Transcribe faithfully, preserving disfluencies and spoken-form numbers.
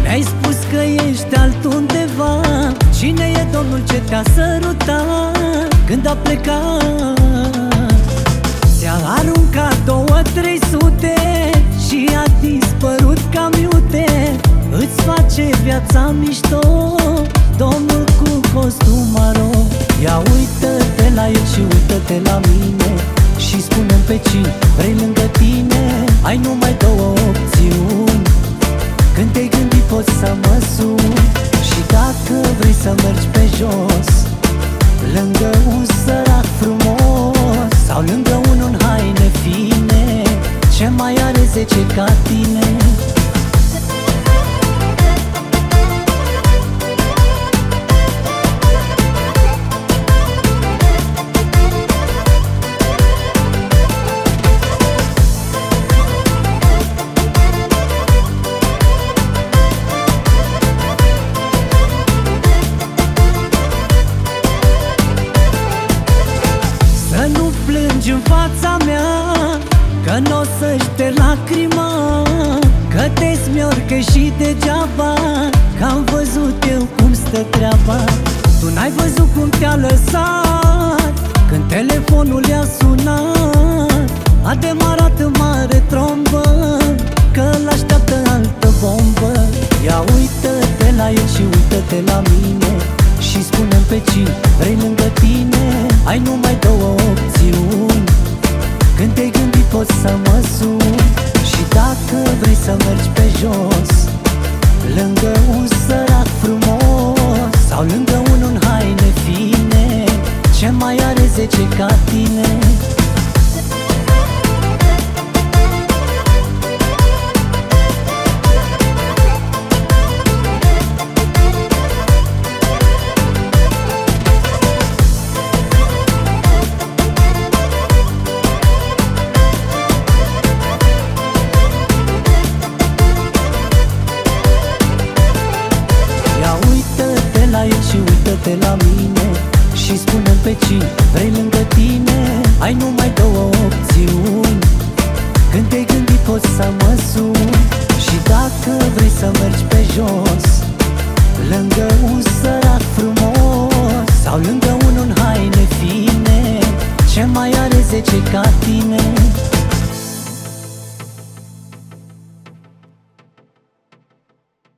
Mi-ai spus că ești altundeva. Cine e Domnul ce te-a sărutat când a plecat? Ți-a aruncat două, trei sute și a dispărut cam iute. Îți face viața mișto Domnul cu costum maro. Ia uită-te la el și uită-te la mine și spune-mi pe cine vrei lângă tine. Ai numai două opțiuni, când te-ai gândit poți să mă suni. Și dacă vrei să mergi pe jos, lângă un sărac frumos sau lângă unul în haine fine, ce mai are zece ca tine? Nu plângi în fața mea, că n-o să-și te lacrima, că te smiorcă și degeaba, că am văzut eu cum stă treaba. Tu n-ai văzut cum te-a lăsat când telefonul i-a sunat. A demarat în mare trombă, că l-așteaptă altă bombă. Ia uită-te la el și uită-te la mine și spune-mi pe cine vrei lângă tine. Ai numai două opțiuni, când te-ai gândit poți să mă suni. Și dacă vrei să mergi pe jos, lângă un sărac frumos sau lângă unul în haine fine, ce mai are zece ca tine? La el și uită-te la mine și spune-mi pe cine vrei lângă tine. Ai numai două opțiuni, când te-ai gândit poți să mă suni. Și dacă vrei să mergi pe jos, lângă un sărac frumos sau lângă unul în haine fine, ce mai are zece ca tine?